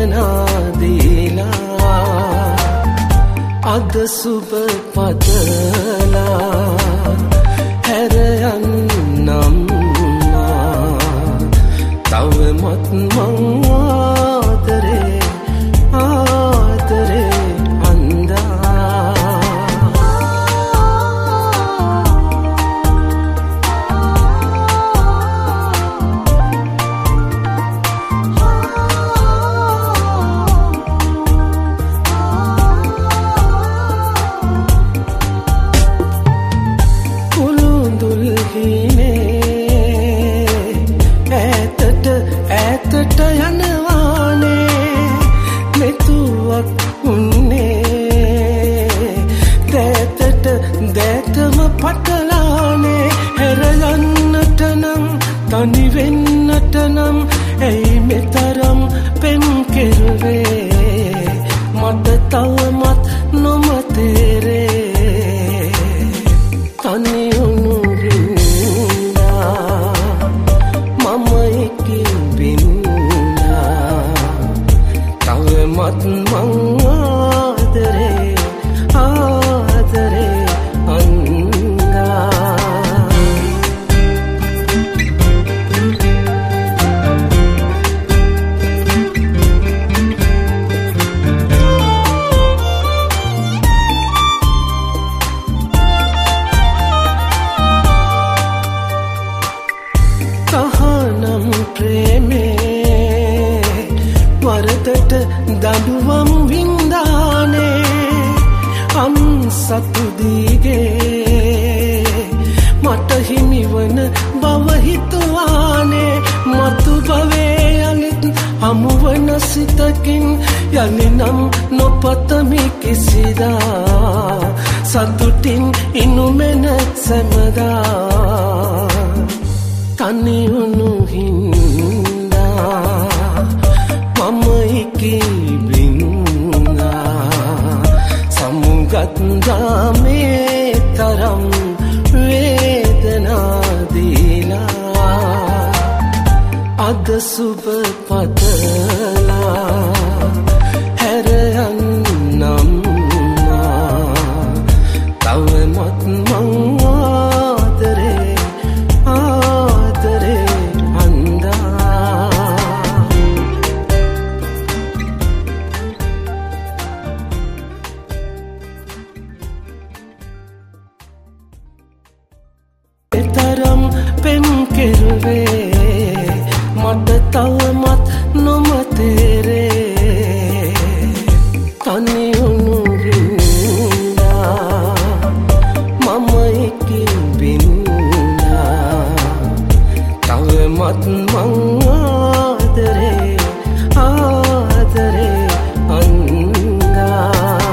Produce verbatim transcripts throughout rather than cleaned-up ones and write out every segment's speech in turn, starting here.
වේදනා දීලා අද සුබ පතලා හැර යන්නම් තවමත් මං ආදරේ ආදරේ ඈතට යනවානේ මෙතුවක් උන්නේ දැතට දැතම පටලානේ හැර යන්නට නම් තනි වෙන්නට නම් ඇයි මෙතරම් පෙම් කෙරුවේ මට තවමත් නොමතේරේ තනි වුණු මත් මං ආදරේ ආදරේ අන්දා තහනම් ප්‍රේමේ වරදට දඬුවම් වින්දානේ අන් සතු දීගේ මට හිමිවන බව හිතුවානේ මතු භවේ යලිත් හමුවන සිතකින් යලිනම් නොපතමි කිසිදා සතුටින් ඉනුමෙන සැමදා තනි වුණු හින්දා මම ඉකිබින්නා සමුගත්දා මේ තරම් වේදනා දීලා අද සුබ පතලා හැර යන්නම් තවමත් මං ආදරේ ආදරේ තරම් පෙම් කෙරුවේ මට තවමත් නොමතේරේ තනි වුණු හින්දා මම ඉකිබින්නා තවමත් මං ආදරේ ආදරේ අන්දා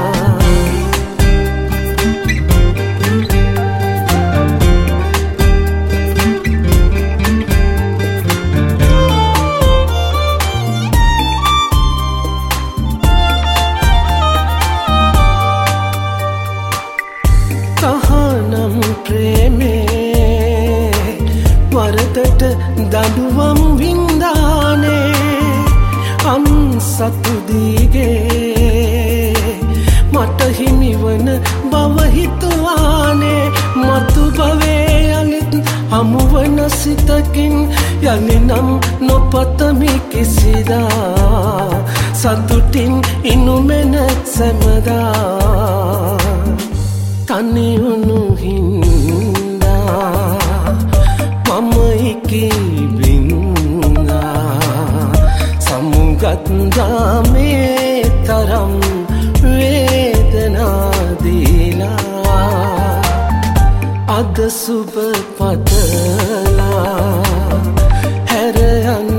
තහනම් ප්‍රේමේ වරදට දඬුවම් වින්දානේ අන් සතු දීගේ මට හිමිවන බව හිතුවානේ මතු භවේ යලිත් හමුවන සිතකින් යලිනම් නොපතමි කිසිදා සතුටින් ඉනුමෙන සැමදා තනි වුණු හින්දා මම ඉකිබින්නා සමුගත්දා මේ තරම් වේදනා දීලා අද සුබ පතලා හැර යන්න